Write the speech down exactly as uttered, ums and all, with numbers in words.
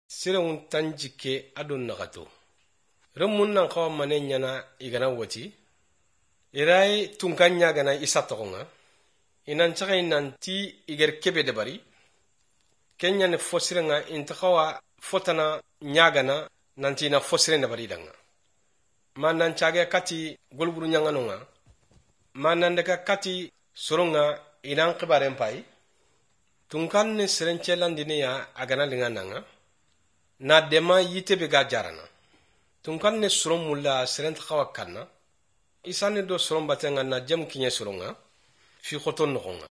Sirewun tanjike adon nagato. Remun nan kawa mane nyana igana wati. Irai tungkanya gana isa tokonga. Inan chaka inan ti iger kebe debari. Kenya ne fosire nga intakawa fotana nyagana nanti na fosire debari danga. Ma nan chage kati golburu nyangano nga. Ma nan deka kati soronga inan kibaren pai. Tungkan ne serenchelandine ya agana lingana nga. Na dema yite be ga jarana tunkan ne soron mulla serent khawa kanna isane do soron batenga na jam kinye soronga fi khoton nokonga